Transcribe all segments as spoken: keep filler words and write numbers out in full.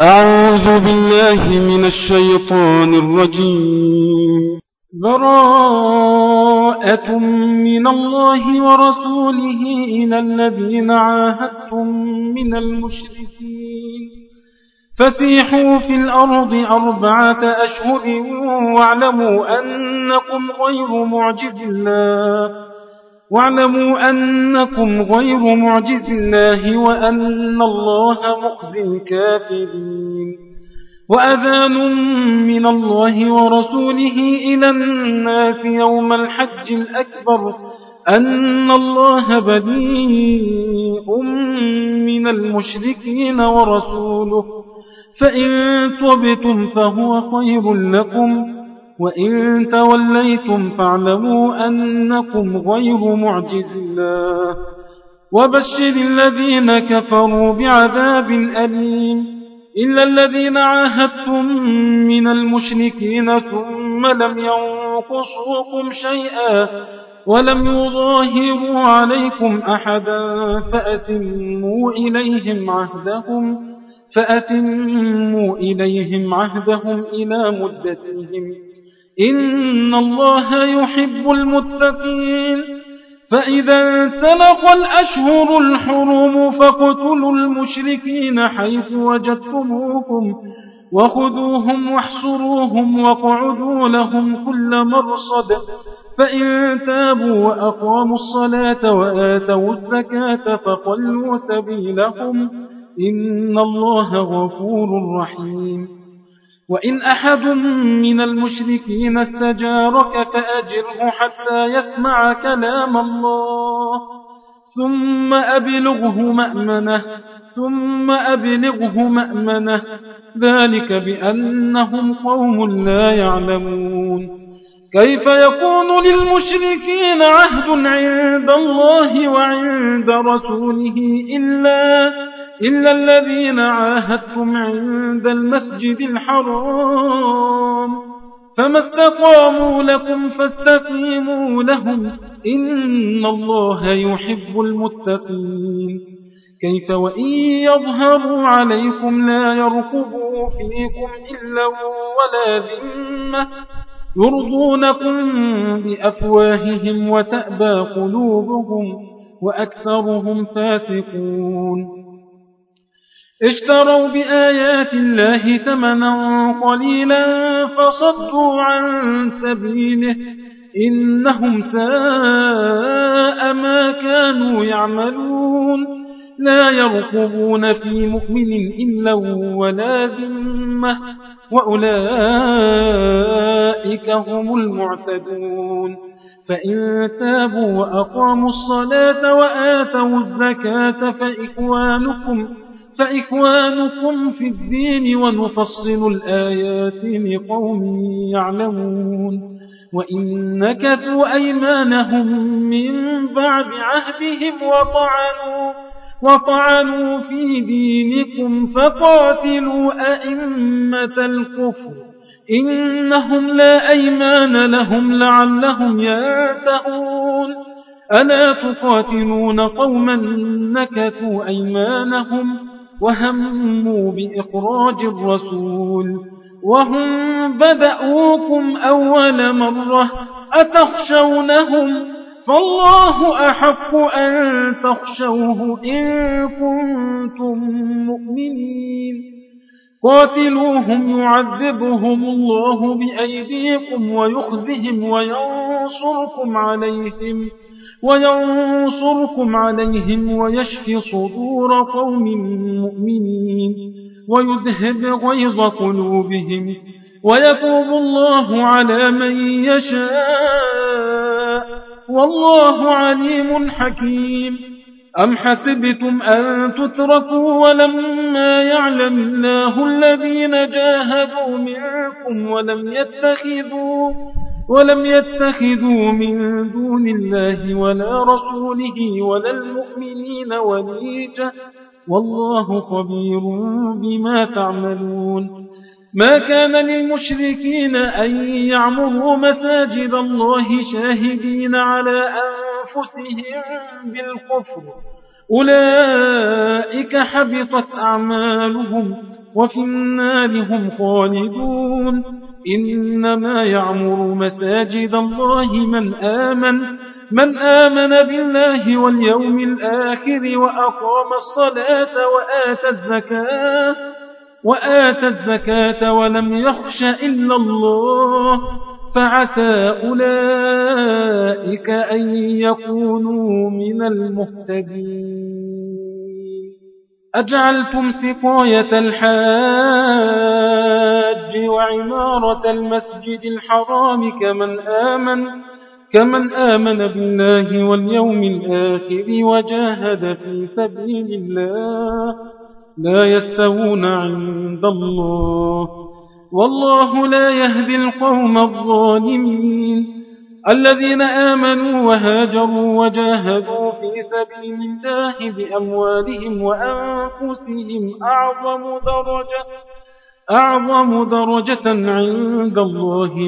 أعوذ بالله من الشيطان الرجيم. براءة من الله ورسوله إلى الذين عاهدتم من المشركين فسيحوا في الأرض أربعة أشهر واعلموا أنكم غير معجز الله واعلموا أنكم غير معجز الله وأن الله مخزي الكافرين. وأذان من الله ورسوله إلى الناس يوم الحج الأكبر أن الله بريء من المشركين ورسوله فإن تبتم فهو خير لكم وإن توليتم فاعلموا أنكم غير معجز الله وبشر الذين كفروا بعذاب أليم إلا الذين عاهدتم من المشركين ثم لم ينقصوكم شيئا ولم يظاهروا عليكم أحدا فأتموا إليهم عهدهم فأتموا إليهم عهدهم إلى مدتهم إن الله يحب المتقين. فإذا انسلخ الأشهر الحرم فاقتلوا المشركين حيث وجدتموهم وخذوهم واحصروهم واقعدوا لهم كل مرصد فإن تابوا وأقاموا الصلاة وآتوا الزكاة فخلوا سبيلهم إن الله غفور رحيم. وإن أحد من المشركين استجارك فأجره حتى يسمع كلام الله ثم أبلغه مأمنه ثم أبلغه مأمنه ذلك بأنهم قوم لا يعلمون. كيف يكون للمشركين عهد عند الله وعند رسوله إلا إلا الذين عاهدتم عند المسجد الحرام فما استقاموا لكم فاستقيموا لهم إن الله يحب المتقين. كيف وإن يظهروا عليكم لا يرقبوا فيكم إلا ولا ذمة يرضونكم بأفواههم وتأبى قلوبهم وأكثرهم فاسقون. اشتروا بآيات الله ثمنا قليلا فصدوا عن سبيله إنهم ساء ما كانوا يعملون. لا يرقبون في مؤمن إلا ولا ذمة وأولئك هم المعتدون. فإن تابوا وأقاموا الصلاة وآتوا الزكاة فإخوانكم فإخوانكم في الدين ونفصل الآيات لقوم يعلمون. وإن نكثوا أيمانهم من بعد عهدهم وطعنوا, وطعنوا في دينكم فقاتلوا أئمة الكفر إنهم لا أيمان لهم لعلهم ينتهون. ألا تقاتلون قوما نكثوا أيمانهم وهموا بإخراج الرسول وهم بدأوكم أول مرة أتخشونهم فالله أحق أن تخشوه إن كنتم مؤمنين. قاتلوهم يعذبهم الله بأيديكم ويخزهم وينصركم عليهم وينصركم عليهم ويشفي صدور قوم مؤمنين ويذهب غيظ قلوبهم ويتوب الله على من يشاء والله عليم حكيم. أم حسبتم أن تتركوا ولما يعلم الله الذين جاهدوا منكم ولم يتخذوا ولم يتخذوا من دون الله ولا رسوله ولا المؤمنين وليجة والله خبير بما تعملون. ما كان للمشركين أن يعمروا مساجد الله شاهدين على أنفسهم بالكفر أولئك حبطت أعمالهم وفي النار هم خالدون إنما يعمر مساجد الله من آمن من آمن بالله واليوم الآخر وأقام الصلاة وآتى الزكاة وآتى الزكاة ولم يخش إلا الله فعسى أولئك أن يكونوا من المهتدين. أجعلتم سقاية الحاج وعمارة المسجد الحرام كمن آمن كمن آمن بالله واليوم الآخر وجاهد في سبيل الله لا يستوون عند الله والله لا يهدي القوم الظالمين. الذين آمنوا وهاجروا وجاهدوا في سبيل الله بأموالهم وأنفسهم أعظم درجة أعظم درجة عند الله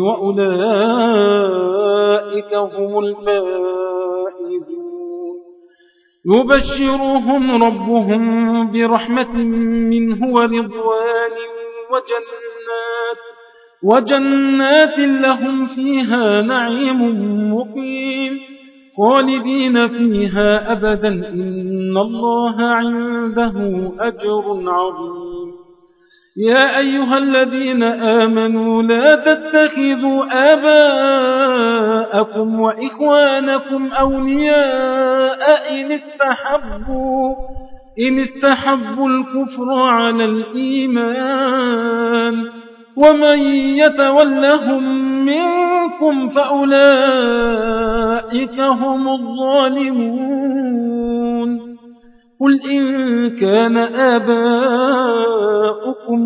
وأولئك هم الفائزون. يبشرهم ربهم برحمة منه ورضوان وجنات وجنات لهم فيها نعيم مقيم خالدين فيها أبدا إن الله عنده أجر عظيم. يا أيها الذين آمنوا لا تتخذوا آباءكم وإخوانكم أولياء إن استحبوا إن استحبوا الكفر على الإيمان ومن يتولهم منكم فأولئك هم الظالمون. قل إن كان آباؤكم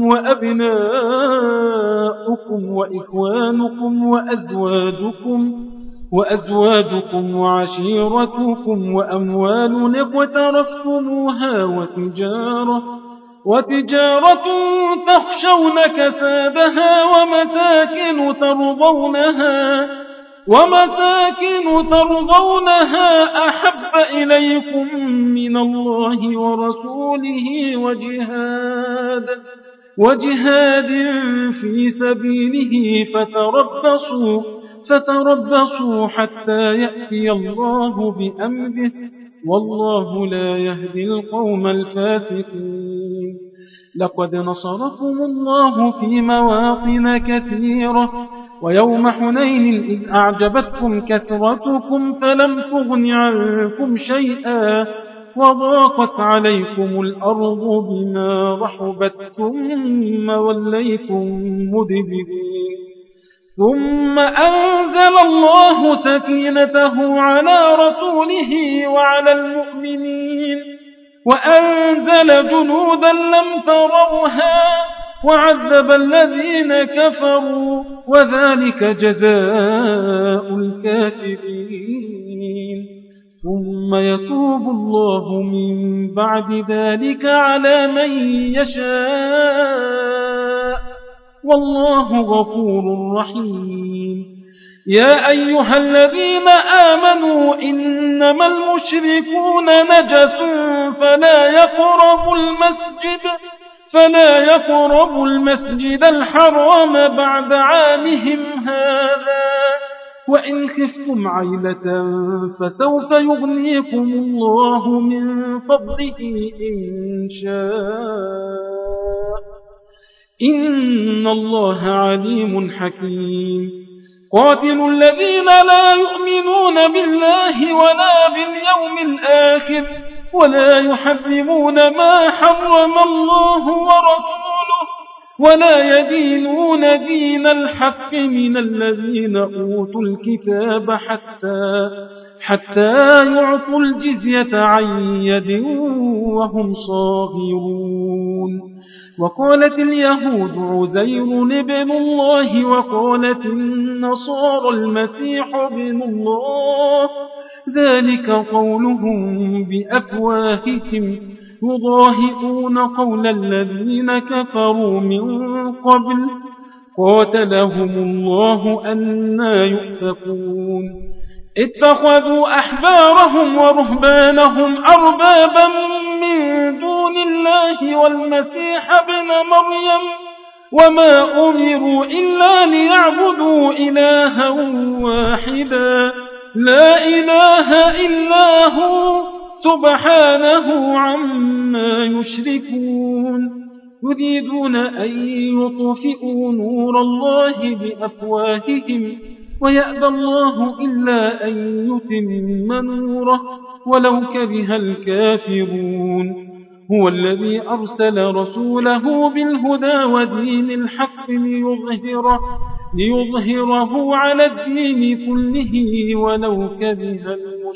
وأبناؤكم وإخوانكم وأزواجكم وأزواجكم وعشيرتكم وأموال اقترفتموها وتجارة وتجارة تخشون كسادها ومساكن ترضونها ومساكن ترضونها أحب إليكم من الله ورسوله وجهاد وجهاد في سبيله فتربصوا فتربصوا حتى يأتي الله بأمره والله لا يهدي القوم الفاسقين. لقد نصركم الله في مواطن كثيرة ويوم حنين إذ أعجبتكم كثرتكم فلم تغن عنكم شيئا وضاقت عليكم الأرض بما رحبت ثم وليتم مدبرين ثم أنزل الله سكينته على رسوله وعلى المؤمنين وأنزل جنودا لم تروها وعذب الذين كفروا وذلك جزاء الكافرين. ثم يتوب الله من بعد ذلك على من يشاء والله غفور رحيم. يا أيها الذين آمنوا إنما المشركون نجس فلا يقربوا المسجد فلا يقربوا المسجد الحرام بعد عامهم هذا وإن خفتم عيلة فسوف يغنيكم الله من فضله إن شاء إن الله عليم حكيم. قاتلوا الذين لا يؤمنون بالله ولا باليوم الآخر ولا يحرمون ما حرم الله ورسوله ولا يدينون دين الحق من الذين أوتوا الكتاب حتى حتى يعطوا الجزية عن يد وهم صاغرون. وقالت اليهود عزير ابن الله وقالت النصارى المسيح ابن الله ذلك قولهم بأفواههم يضاهئون قول الذين كفروا من قبل قاتلهم الله أنى يؤفكون. اتخذوا أحبارهم ورهبانهم أربابا من دون الله والمسيح ابن مريم وما أمروا إلا ليعبدوا إلها واحدا لا إله إلا هو سبحانه عما يشركون يريدون أن يطفئوا نور الله بأفواههم ويأبى الله إلا أن يتم نوره ولو كره الكافرون هو الذي أرسل رسوله بالهدى ودين الحق ليظهره, ليظهره على الدين كله ولو كره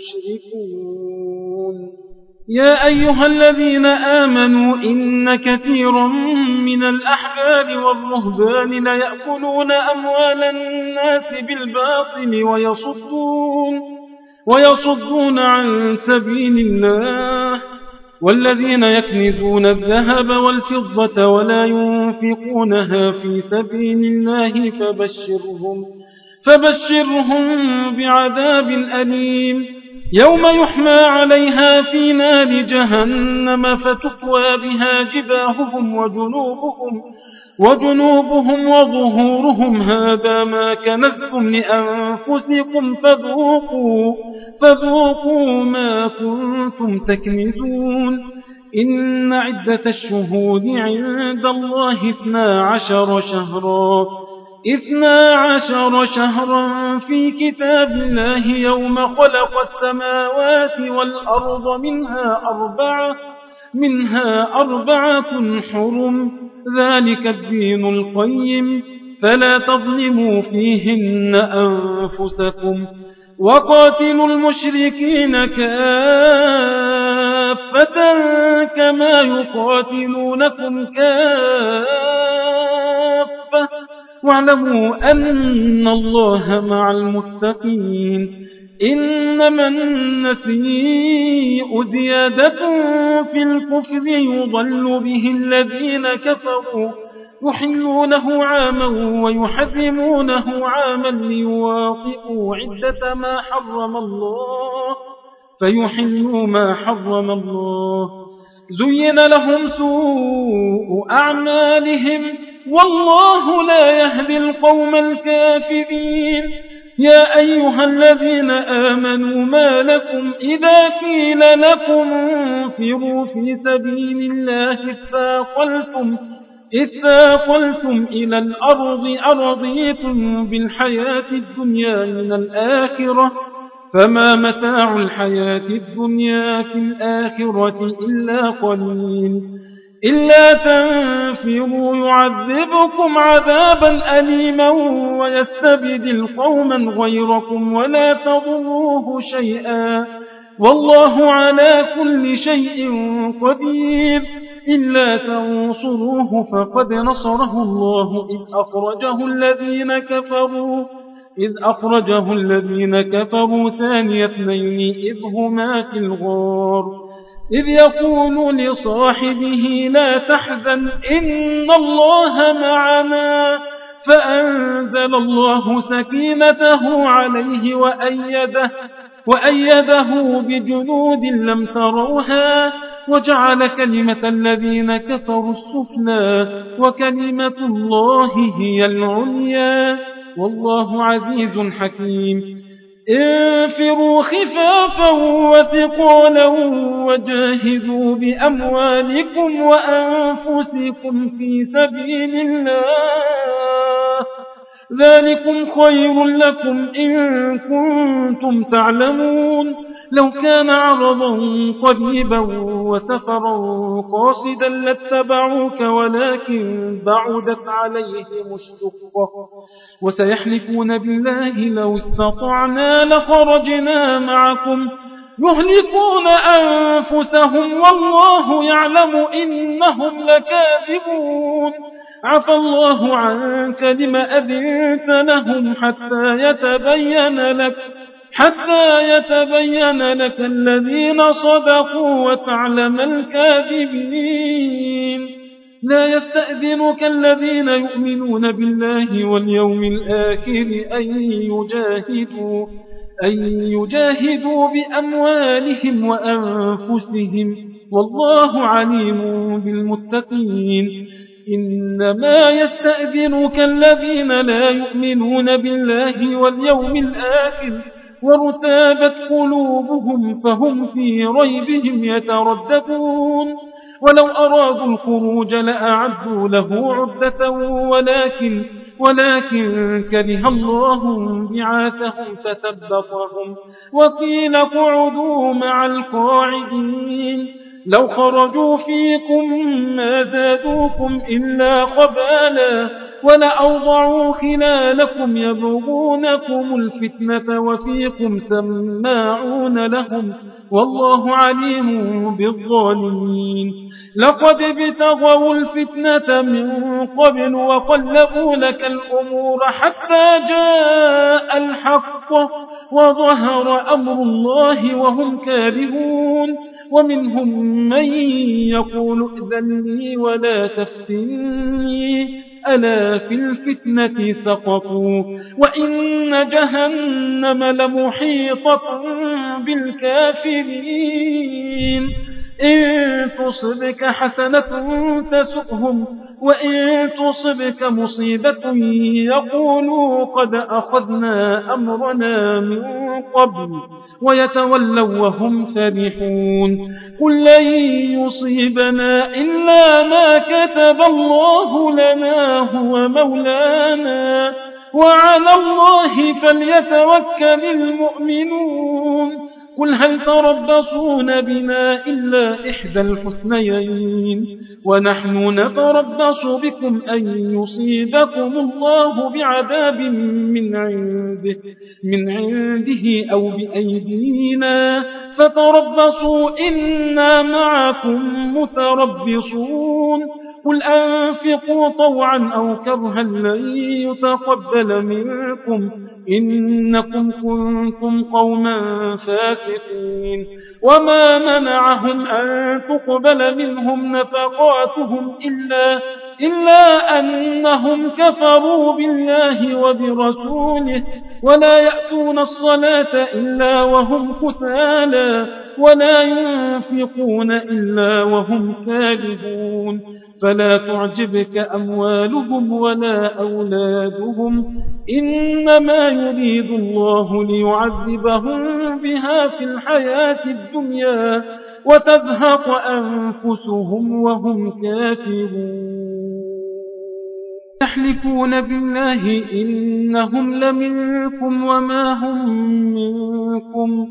المشركون يا أيها الذين آمنوا إن كثيرا من الأحبار والرهبان ليأكلون أموال الناس بالباطل ويصدون, ويصدون عن سبيل الله والذين يكنزون الذهب والفضة ولا ينفقونها في سبيل الله فبشرهم, فبشرهم بعذاب أليم يوم يحمى عليها في نار جهنم فتكوى بها جباههم وجنوبهم, وجنوبهم وظهورهم هذا ما كنزتم لأنفسكم فذوقوا, فذوقوا ما كنتم تكنزون إن عدة الشهود عند الله اثنا عشر شهرا اثنا عشر شهرا في كتاب الله يوم خلق السماوات والأرض منها أربعة, منها أربعة حرم ذلك الدين القيم فلا تظلموا فيهن أنفسكم وقاتلوا المشركين كافة كما يقاتلونكم كافة واعلموا أن الله مع المتقين إنما النسيء زيادة في الكفر يضل به الذين كفروا يحلونه عاما ويحرمونه عاما ليواطئوا عدة ما حرم الله فيحلوا ما حرم الله زين لهم سوء أعمالهم والله لا يهدي القوم الكافرين يا أيها الذين آمنوا ما لكم إذا قيل لكم انفروا في سبيل الله اثاقلتم, اثاقلتم إلى الأرض أرضيتم بالحياة الدنيا من الآخرة فما متاع الحياة الدنيا في الآخرة إلا قليل إلا تنفروا يعذبكم عذابا أليما ويستبدل قوما غيركم ولا تضروه شيئا والله على كل شيء قدير إلا تنصروه فقد نصره الله إذ أخرجه الذين كفروا إذ أخرجه الذين كفروا ثاني اثنين إذ هما في الغار إذ يقول لصاحبه لا تحزن إن الله معنا فأنزل الله سكينته عليه وأيده, وأيده بجنود لم تروها وجعل كلمة الذين كفروا السفلى وكلمة الله هي العليا والله عزيز حكيم انفروا خفافا وثقالا وجاهدوا بأموالكم وأنفسكم في سبيل الله ذلكم خير لكم إن كنتم تعلمون لو كان عرضا قريبا وسفرا قاصدا لاتبعوك ولكن بعدت عليهم الشقة وسيحلفون بالله لو استطعنا لخرجنا معكم يهلكون أنفسهم والله يعلم إنهم لكاذبون عفى الله عنك لم أذنت لهم حتى يتبين لك حتى يتبين لك الذين صدقوا وتعلم الكاذبين لا يستأذنك الذين يؤمنون بالله واليوم الآخر أن يجاهدوا أن يجاهدوا بأموالهم وأنفسهم والله عليم بالمتقين. إنما يستأذنك الذين لا يؤمنون بالله واليوم الآخر وارتابت قلوبهم فهم في ريبهم يترددون ولو أرادوا الخروج لأعدوا له عدة ولكن ولكن كره الله بعاثهم فثبطهم وقيل اقعدوا مع القاعدين لو خرجوا فيكم ما زادوكم إلا خبالا ولأوضعوا خلالكم يبغونكم الفتنة وفيكم سماعون لهم والله عليم بالظالمين. لقد ابتغوا الفتنة من قبل وقلبوا لك الأمور حتى جاء الحق وظهر أمر الله وهم كارهون ومنهم من يقول ائذن لي ولا تفتني ألا في الفتنة سقطوا وإن جهنم لمحيطة بالكافرين. إن تصبك حسنة تسؤهم وإن تصبك مصيبة يقولوا قد أخذنا أمرنا من قبل ويتولوا وهم فرحون. قل لن يصيبنا إلا ما كتب الله لنا هو مولانا وعلى الله فليتوكل المؤمنون. قل هل تربصون بنا إلا إحدى الحسنيين ونحن نتربص بكم أن يصيبكم الله بعذاب من عنده, من عنده أو بأيدينا فتربصوا إنا معكم متربصون. قل أنفقوا طوعا أو كرها لن يتقبل منكم إنكم كنتم قوما فاسقين. وما منعهم أن تقبل منهم نفقاتهم إلا, إلا أنهم كفروا بالله وبرسوله ولا يأتون الصلاة إلا وهم كسالى ولا ينفقون إلا وهم كارهون. فلا تعجبك أموالهم ولا أولادهم إنما يريد الله ليعذبهم بها في الحياة الدنيا وتزهق أنفسهم وهم كافرون. يحلفون بالله إنهم لمنكم وما هم منكم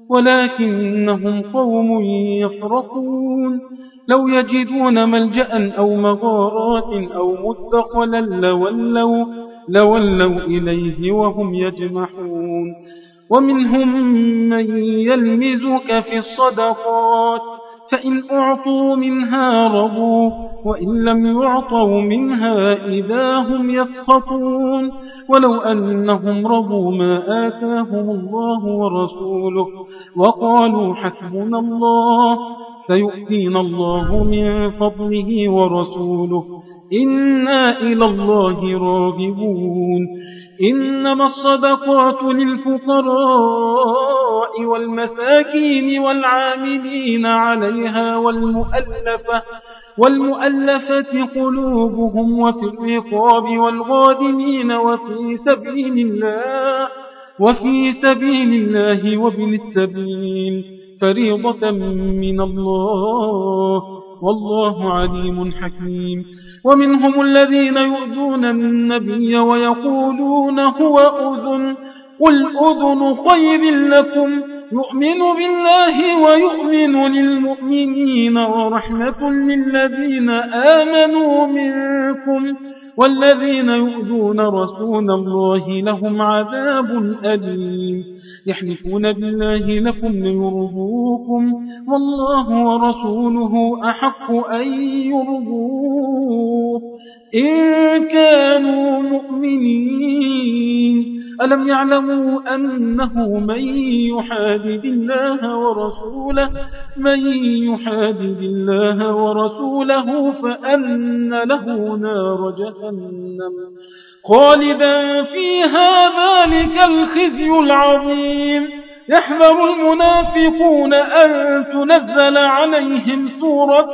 ولكنهم قوم يفرقون. لو يجدون ملجأ أو مغارات أو مدخلا لولوا, لولوا إليه وهم يجمحون. ومنهم من يلمزك في الصدقات فإن أعطوا منها رضوا وإن لم يعطوا منها إذا هم يسخطون. ولو أنهم رضوا ما آتاهم الله ورسوله وقالوا حسبنا الله سيؤتينا الله من فضله ورسوله إنا إلى الله راغبون. إنما الصدقات للفقراء والمساكين والعاملين عليها والمؤلفة والمؤلفة قلوبهم وفي الرقاب والغادمين وفي سبيل الله وفي سبيل الله وابن السبيل فريضة من الله والله عليم حكيم. ومنهم الذين يؤذون النبي ويقولون هو أذن قل أذن خير لكم يؤمن بالله ويؤمن للمؤمنين ورحمة للذين آمنوا منكم والذين يؤذون رسول الله لهم عذاب أليم. يحلفون بالله لكم ليرضوكم والله ورسوله أحق أن يرضوه إن كانوا مؤمنين. ألم يعلموا أنه من يحادد الله ورسوله من يحادد الله ورسوله فأن له نار جهنم خالدا فيها ذلك الخزي العظيم يحذر المنافقون أن تنزل عليهم سورة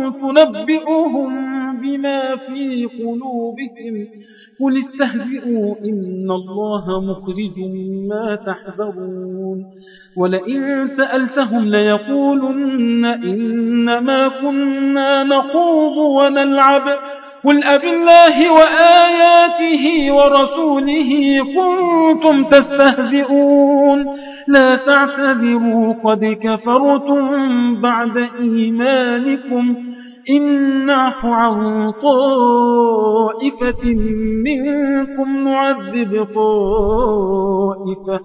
تنبئهم بما في قلوبهم قل استهزئوا إن الله مخرج ما تحذرون ولئن سألتهم ليقولن إنما كنا نخوض ونلعب قل أب الله وآياته ورسوله كنتم تستهزئون لا تعتذروا قد كفرتم بعد إيمانكم إن نعف عن طائفة منكم نعذب طائفة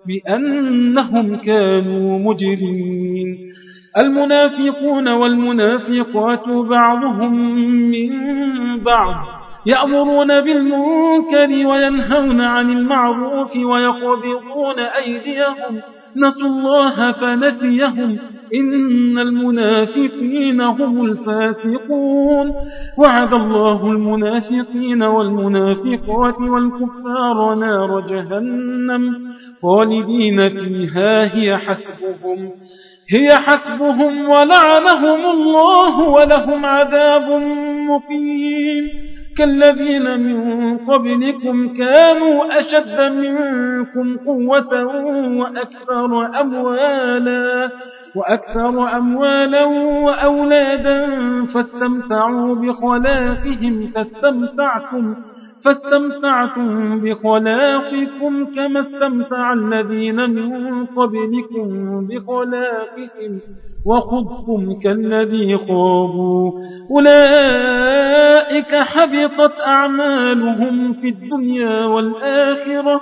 بأنهم كانوا مجرمين المنافقون والمنافقات بعضهم من بعض يأمرون بالمنكر وينهون عن المعروف ويقبضون أيديهم نسوا الله فنسيهم إن المنافقين هم الفاسقون وعد الله المنافقين والمنافقات والكفار نار جهنم خالدين فيها هي حسبهم هي حسبهم ولعنهم الله ولهم عذاب مقيم كالذين من قبلكم كانوا أشد منكم قوة وأكثر أموالا وأكثر أموالا وأولادا فاستمتعوا بخلاقهم فاستمتعتم فاستمتعتم بخلاقكم كما استمتع الذين من قبلكم بخلاقهم وخذتم كالذي خاضوا أولئك حبطت أعمالهم في الدنيا والآخرة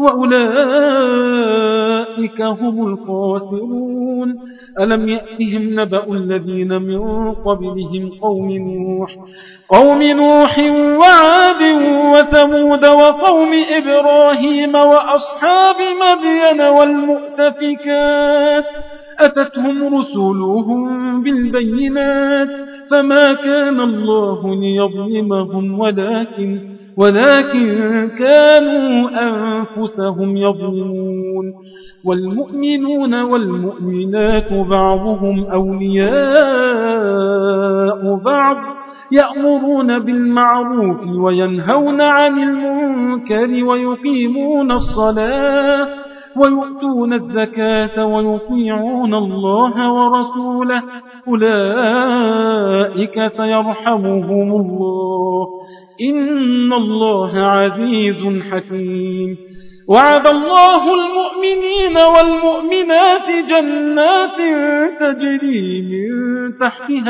وأولئك هم الخاسرون ألم يأتهم نبأ الذين من قبلهم قوم نوح قوم نوح وعاد وثمود وقوم إبراهيم وأصحاب مدين والمؤتفكات أتتهم رسلهم بالبينات فما كان الله ليظلمهم ولكن ولكن كانوا أنفسهم يظلمون والمؤمنون والمؤمنات بعضهم أولياء بعض يأمرون بالمعروف وينهون عن المنكر ويقيمون الصلاة ويؤتون الزكاة ويطيعون الله ورسوله أولئك سيرحمهم الله إن الله عزيز حكيم وعد الله المؤمنين والمؤمنات جنات تجري من تحتها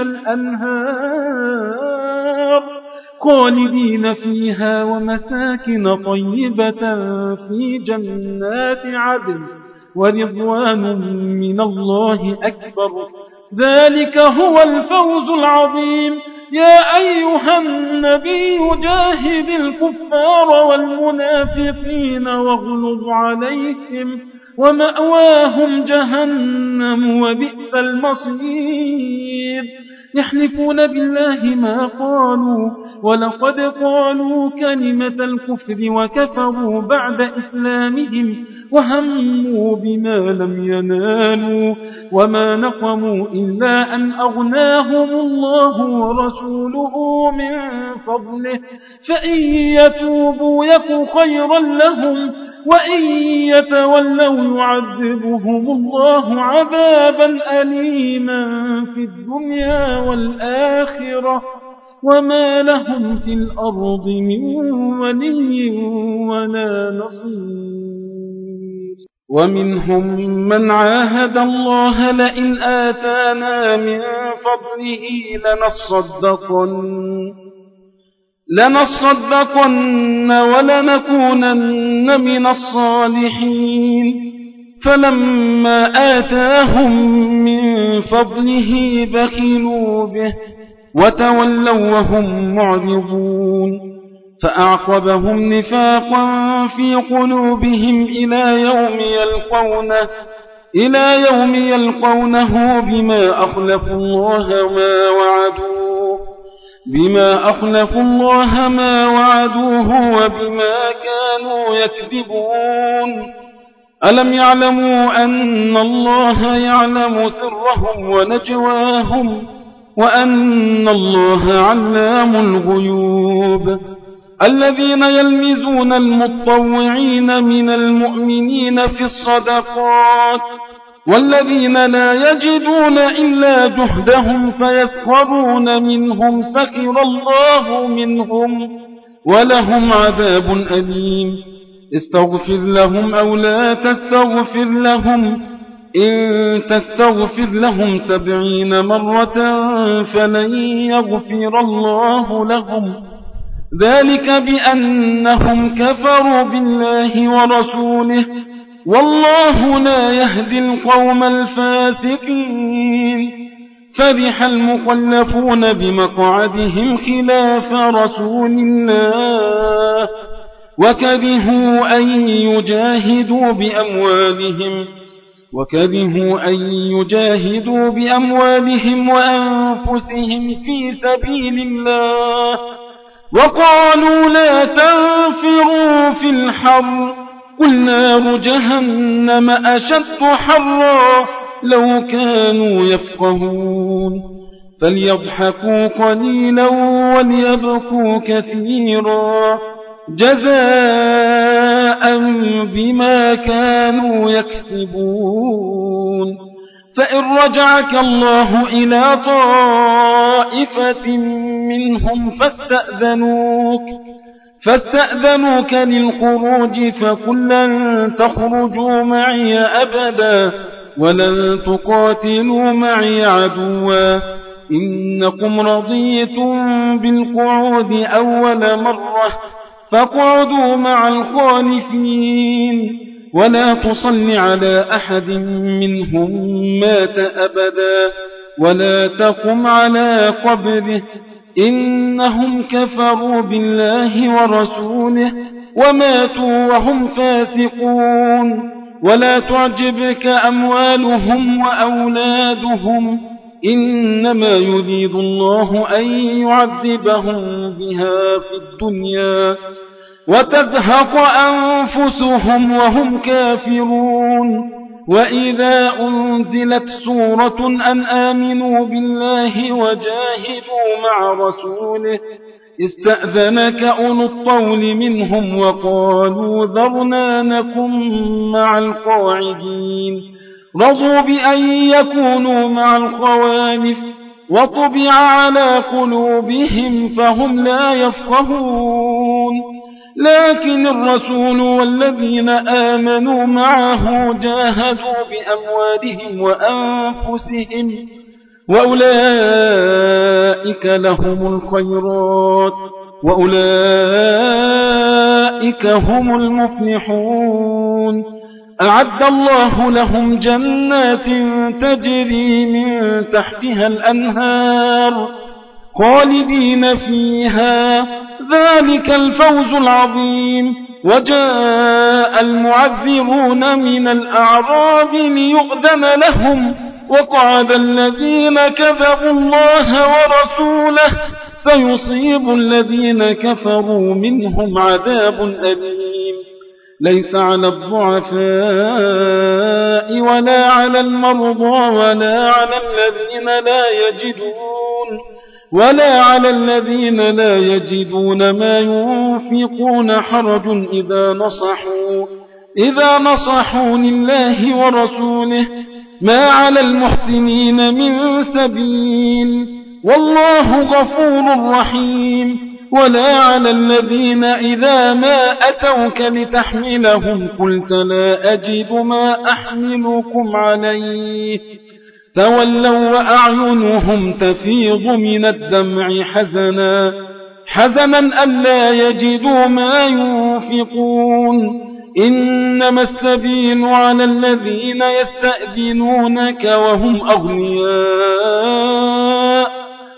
الأنهار خالدين فيها ومساكن طيبة في جنات عدن ورضوان من الله أكبر ذلك هو الفوز العظيم يا أيها النبي جاهد الكفار والمنافقين واغلظ عليهم ومأواهم جهنم وبئس المصير يحلفون بالله ما قالوا ولقد قالوا كلمة الكفر وكفروا بعد إسلامهم وهموا بما لم ينالوا وما نقموا إلا أن أغناهم الله ورسوله من فضله فإن يتوبوا يك خيرا لهم وإن يتولوا يعذبهم الله عذابا أليما في الدنيا والآخرة وما لهم في الأرض من ولي ولا نصير ومنهم من عاهد الله لئن آتانا من فضله لنصدقن لنصدقن ولنكونن من الصالحين فلما آتاهم من فضله بخلوا به وتولوا وهم معرضون فأعقبهم نفاقا في قلوبهم إلى يوم يلقونه إلى يوم يلقونه بما أخلفوا الله ما وعدوه بما أخلفوا الله ما وعدوه وبما كانوا يكذبون ألم يعلموا أن الله يعلم سرهم ونجواهم وأن الله علام الغيوب الذين يلمزون المطوعين من المؤمنين في الصدقات والذين لا يجدون إلا جهدهم فيسخرون منهم سخر الله منهم ولهم عذاب أليم استغفر لهم أو لا تستغفر لهم إن تستغفر لهم سبعين مرة فلن يغفر الله لهم ذلك بأنهم كفروا بالله ورسوله والله لا يهدي القوم الفاسقين فرح المخلفون بمقعدهم خلاف رسول الله وكرهوا أن يجاهدوا بأموالهم وكرهوا أن يجاهدوا بأموالهم وأنفسهم في سبيل الله وقالوا لا تنفروا في الحر قل نار جهنم أشد حرا لو كانوا يفقهون فليضحكوا قليلا وليبكوا كثيرا جزاء بما كانوا يكسبون فإن رجعك الله إلى طائفة منهم فاستأذنوك فاستأذنوك للخروج فقل لن تخرجوا معي أبدا ولن تقاتلوا معي عدوا إنكم رضيتم بالقعود أول مرة فاقعدوا مع الخالفين ولا تصل على أحد منهم مات أبدا ولا تقم على قبره إنهم كفروا بالله ورسوله وماتوا وهم فاسقون ولا تعجبك أموالهم وأولادهم إنما يريد الله أن يعذبهم بها في الدنيا وتزهق أنفسهم وهم كافرون وإذا أنزلت سورة أن آمنوا بالله وجاهدوا مع رسوله استأذنك أولو الطول منهم وقالوا ذرنا نكن مع القاعدين رضوا بأن يكونوا مع الخوالف وطبع على قلوبهم فهم لا يفقهون لكن الرسول والذين آمنوا معه جاهدوا بأموالهم وأنفسهم وأولئك لهم الخيرات وأولئك هم المفلحون أعد الله لهم جنات تجري من تحتها الأنهار خالدين فيها ذلك الفوز العظيم وجاء المعذرون من الأعراب ليؤذن لهم وقعد الذين كذبوا الله ورسوله سيصيب الذين كفروا منهم عذاب أليم ليس على الضعفاء ولا على المرضى ولا على الذين لا يجدون ولا على الذين لا يجدون ما ينفقون حرج إذا نصحوا إذا نصحوا لله ورسوله ما على المحسنين من سبيل والله غفور رحيم ولا على الذين إذا ما أتوك لتحملهم قلت لا أجد ما أحملكم عليه تولوا وأعينهم تفيض من الدمع حزنا حزنا ألا يجدوا ما ينفقون إنما السبيل على الذين يستأذنونك وهم أغنياء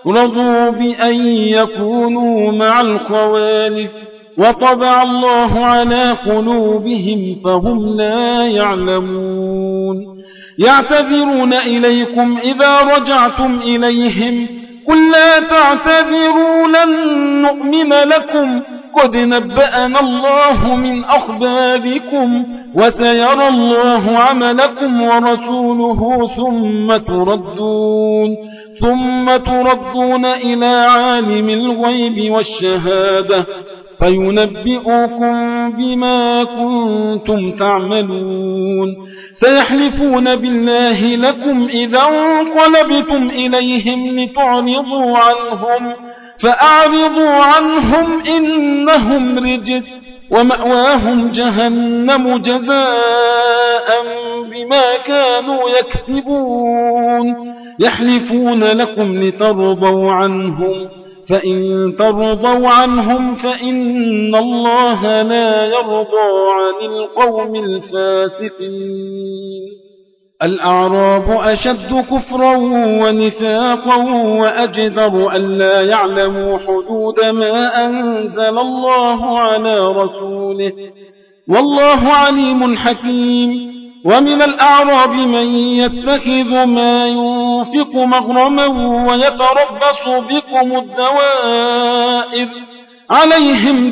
رضوا بأن يكونوا مع الخوالف وطبع الله على قلوبهم فهم لا يعلمون يعتذرون إليكم إذا رجعتم إليهم قل لا تعتذروا لن نؤمن لكم قد نبأنا الله من أخباركم وسيرى الله عملكم ورسوله ثم تردون ثم تردون إلى عالم الغيب والشهادة فينبئكم بما كنتم تعملون سيحلفون بالله لكم إذا انقلبتم إليهم لتعرضوا عنهم فأعرضوا عنهم إنهم رجس ومأواهم جهنم جزاء بما كانوا يكسبون يحلفون لكم لترضوا عنهم فإن ترضوا عنهم فإن الله لا يرضى عن القوم الفاسقين الأعراب أشد كفرا ونفاقا وأجدر ألا يعلموا حدود ما أنزل الله على رسوله والله عليم حكيم ومن الأعراب من يتخذ ما ينفق مغرما ويتربص بكم الدوائر عليهم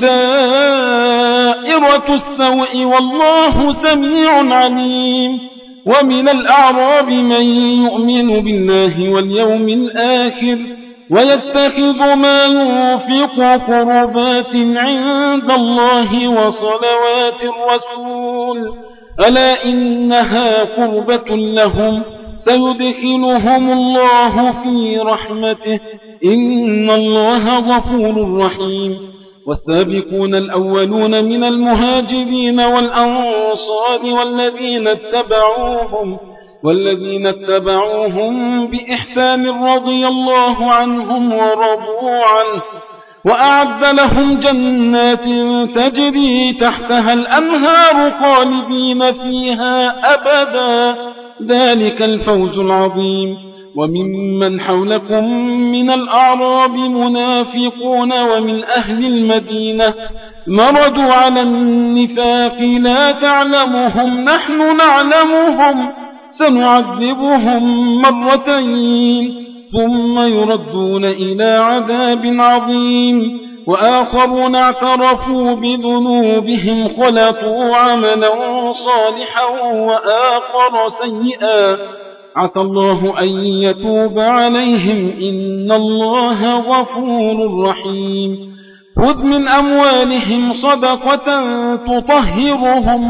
دائرة السوء والله سميع عليم ومن الأعراب من يؤمن بالله واليوم الآخر ويتخذ ما ينفق قربات عند الله وصلوات الرسول ألا إنها قربة لهم سيدخلهم الله في رحمته إن الله غفور رحيم والسابقون الأولون من المهاجرين والأنصار والذين اتبعوهم والذين اتبعوهم بإحسان رضي الله عنهم ورضوا عنه وأعد لهم جنات تجري تحتها الأنهار خالدين فيها أبدا ذلك الفوز العظيم وممن حولكم من الأعراب منافقون ومن أهل المدينة مردوا على النفاق لا تعلمهم نحن نعلمهم سنعذبهم مرتين ثم يردون إلى عذاب عظيم وآخرون اعترفوا بذنوبهم خلطوا عملا صالحا وآخر سيئا عسى الله أن يتوب عليهم إن الله غفور رحيم خذ من أموالهم صدقة تطهرهم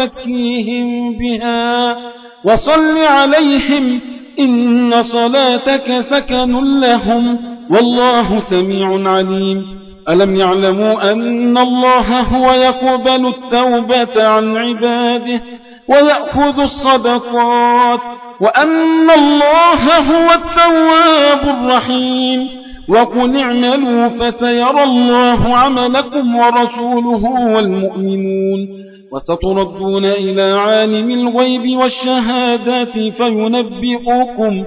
وتزكيهم بها وصل عليهم إن صلاتك سكن لهم والله سميع عليم ألم يعلموا أن الله هو يقبل التوبة عن عباده ويأخذ الصدقات وأن الله هو التواب الرحيم وقل اعملوا فسيرى الله عملكم ورسوله والمؤمنون وستردون إلى عالم الغيب والشهادات فينبئكم,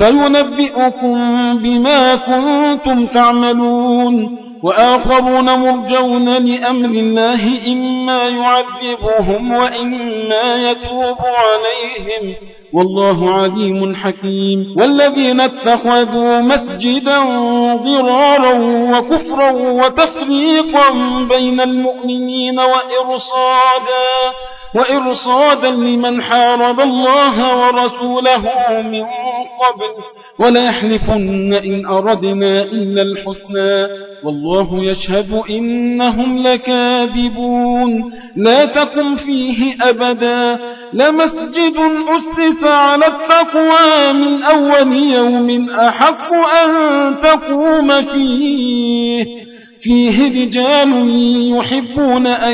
فينبئكم بما كنتم تعملون وآخرون مرجون لأمر الله إما يعذبهم وإما يتوب عليهم والله عليم حكيم والذين اتخذوا مسجدا ضرارا وكفرا وتفريقا بين المؤمنين وإرصادا وإرصادا لمن حارب الله ورسوله من قبل ولا يحلفن إن أردنا إلا الحسنى والله يشهد إنهم لكاذبون لا تقم فيه أبدا لمسجد أسس على التقوى من أول يوم أحق أن تقوم فيه فيه رجال يحبون أن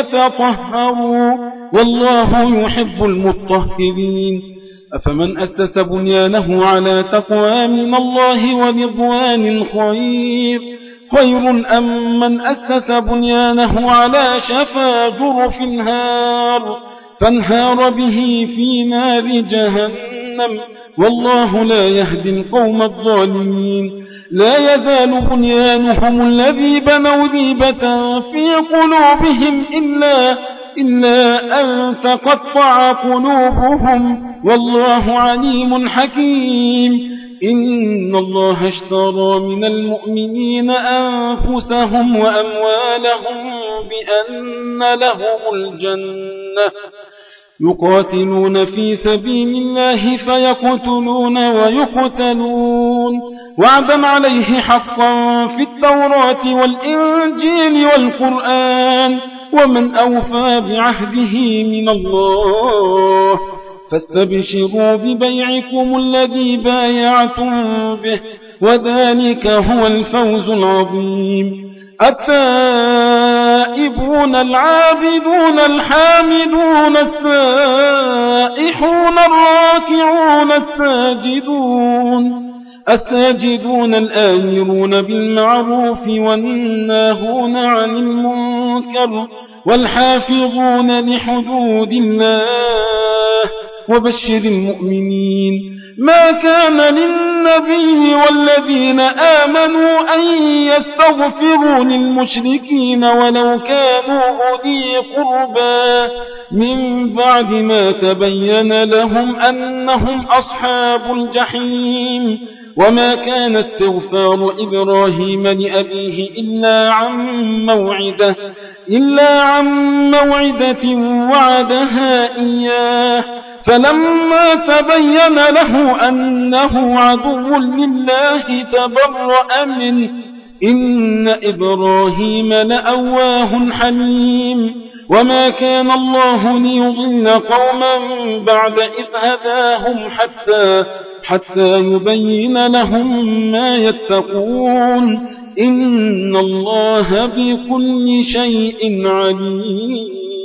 يتطهروا والله يحب المطهرين أفمن أسس بنيانه على تقوى من الله ورضوان خير خير أم من أسس بنيانه على شفا جرف هار فانهار به في نار جهنم والله لا يهدي القوم الظالمين لا يزال بنيانهم الذي بنوا ريبة في قلوبهم إلا, إلا أن تقطع قلوبهم والله عليم حكيم. إن الله اشترى من المؤمنين أنفسهم وأموالهم بأن لهم الجنة يقاتلون في سبيل الله فيقتلون ويقتلون وعدا عليه حقا في التوراة والإنجيل والقرآن ومن أوفى بعهده من الله فاستبشروا ببيعكم الذي بايعتم به وذلك هو الفوز العظيم. التائبون العابدون الحامدون السائحون الراكعون الساجدون الساجدون الآمرون بالمعروف والناهون عن المنكر والحافظون لحدود الله وبشر المؤمنين. ما كان للنبي والذين آمنوا أن يستغفروا للمشركين ولو كانوا أولي قربى من بعد ما تبين لهم أنهم أصحاب الجحيم. وما كان استغفار إبراهيم لأبيه إلا عن موعدة إلا عن موعدة وعدها إياه فلما تبين له أنه عدو لله تبرأ منه إن إبراهيم لأواه حليم. وما كان الله ليضل قوما بعد إذ هداهم حتى, حتى يبين لهم ما يتقون إن الله بكل شيء عليم.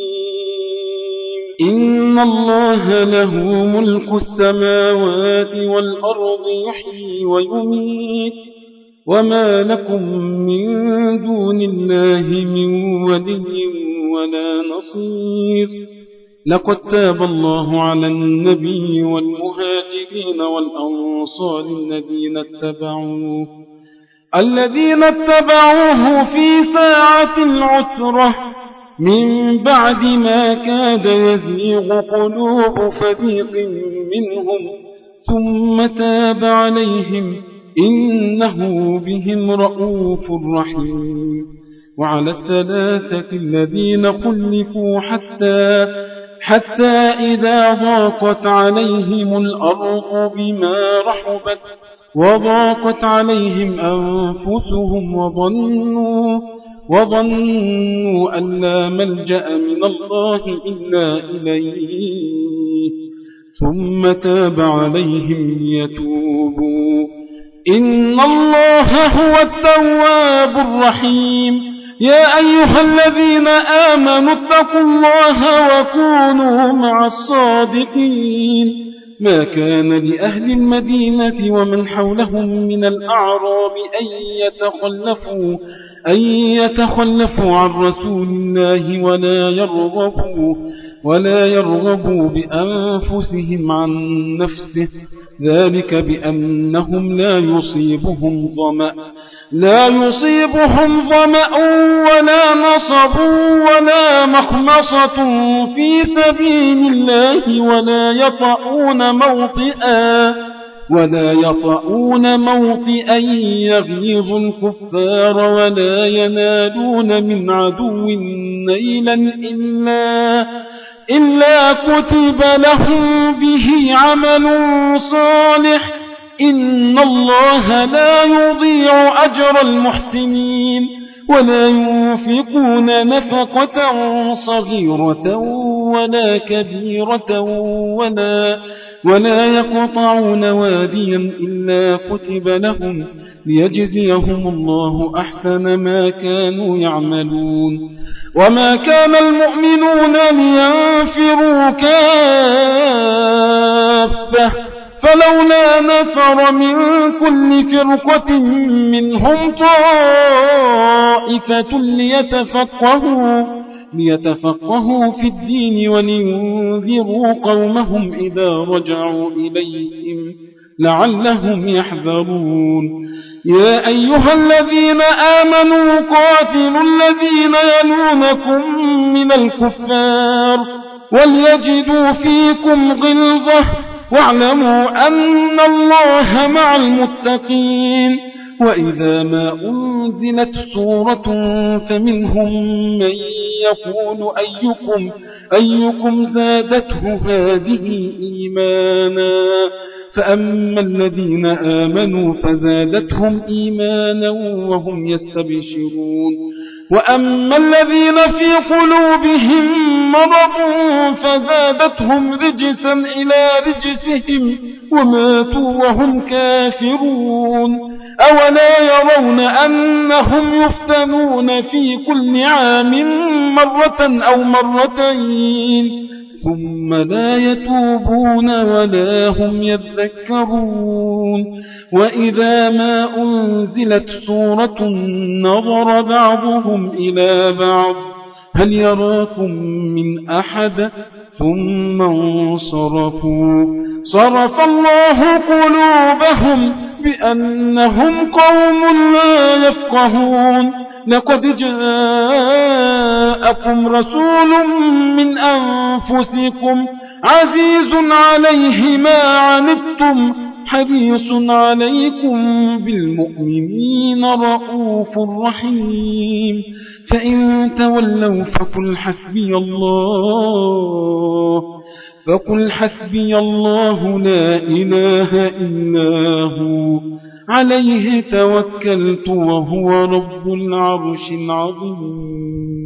إن الله له ملك السماوات والأرض يحيي ويميت وما لكم من دون الله من ولي ولا نصير. لقد تاب الله على النبي والمهاجرين والأنصار الذين اتبعوه الذين اتبعوه في ساعة العسرة من بعد ما كاد يزيغ قلوب فريق منهم ثم تاب عليهم إنه بهم رؤوف رحيم. وعلى الثلاثة الذين خلفوا حتى حتى إذا ضاقت عليهم الأرض بما رحبت وضاقت عليهم أنفسهم وظنوا وظنوا أن لا ملجأ من الله إلا إليه ثم تاب عليهم ليتوبوا إن الله هو التواب الرحيم. يا أيها الذين آمنوا اتقوا الله وكونوا مع الصادقين. ما كان لأهل المدينة ومن حولهم من الأعراب أن يتخلفوا أن يتخلفوا عن رسول الله ولا يرغبوا ولا يرغبوا بأنفسهم عن نفسه ذلك بأنهم لا يصيبهم ظمأ لا يصيبهم ظمأ ولا نصب ولا مخمصة في سبيل الله ولا يطؤون موطئا ولا يطؤون موطئا يغيظ الكفار ولا ينالون من عدو نيلا إلا إلا كتب لهم به عمل صالح إن الله لا يضيع أجر المحسنين. ولا ينفقون نفقة صغيرة ولا كبيرة ولا, ولا يقطعون واديا إلا كتب لهم ليجزيهم الله أحسن ما كانوا يعملون. وما كان المؤمنون لينفروا كافة فلولا نفر من كل فرقة منهم طائفة ليتفقهوا, ليتفقهوا في الدين ولينذروا قومهم إذا رجعوا إليهم لعلهم يحذرون. يا أيها الذين آمنوا قاتلوا الذين يلونكم من الكفار وليجدوا فيكم غلظة واعلموا أن الله مع المتقين. وإذا ما أنزلت سورة فمنهم من يقول أيكم, أيكم زادته هذه إيمانا فأما الذين آمنوا فزادتهم إيمانا وهم يستبشرون وأما الذين في قلوبهم مرض فزادتهم رجسا إلى رجسهم وماتوا وهم كافرون. أولا يرون أنهم يفتنون في كل عام مرة أو مرتين ثم لا يتوبون ولا هم يذكرون. وإذا ما أنزلت سورة نظر بعضهم إلى بعض هل يراكم من أحد ثم انصرفوا صرف الله قلوبهم بأنهم قوم لا يفقهون. لقد جاءكم رسول من أنفسكم عزيز عليه ما عنتم حريص عليكم بالمؤمنين رؤوف رحيم. فإن تولوا فقل حسبي الله فقل حسبي الله لا إله إلا هو عليه توكلت وهو رب العرش العظيم.